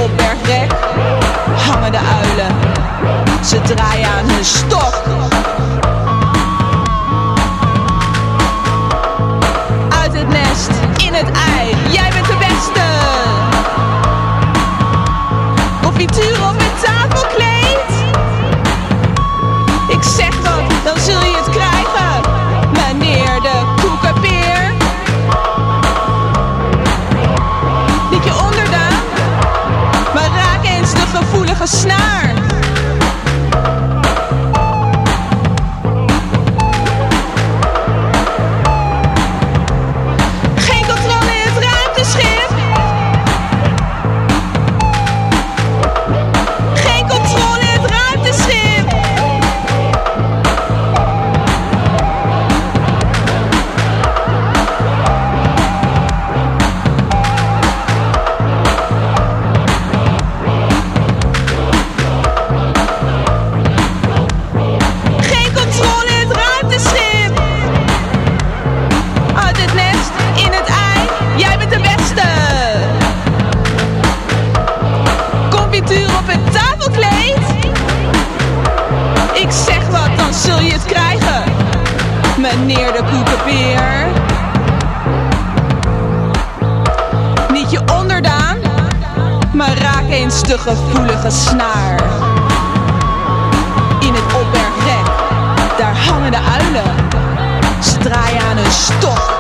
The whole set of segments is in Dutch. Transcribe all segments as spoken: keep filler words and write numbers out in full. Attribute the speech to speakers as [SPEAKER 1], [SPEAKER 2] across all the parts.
[SPEAKER 1] opbergrek hangen de uilen. Ze draaien aan hun stok. Uit het nest, in het ei, jij bent de beste. Confituur op het tafelkleed. Ik zeg wat, dan zul je het krijgen, meneer de koekenpeer. Niet je onderdaan, maar raak eens de gevoelige snaar. Geen controle in het ruimteschip. Geen controle in het ruimteschip. Geen controle in het ruimteschip. Uit het nest, in het ei, jij bent de beste. Confituur op het tafelkleed. Ik zeg wat, dan zul je het krijgen, meneer de koekenpeer. Niet je onderdaan, maar raak eens de gevoelige snaar. In het opbergrek, daar hangen de uilen. Ze draaien aan hun stok.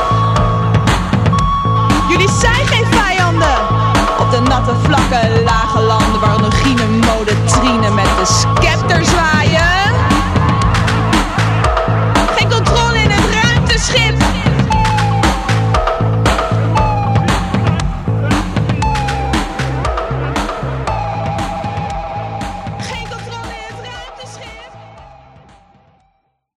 [SPEAKER 1] Jullie zijn geen vijanden. Op de natte vlakke lage landen waar ondogine mode trinen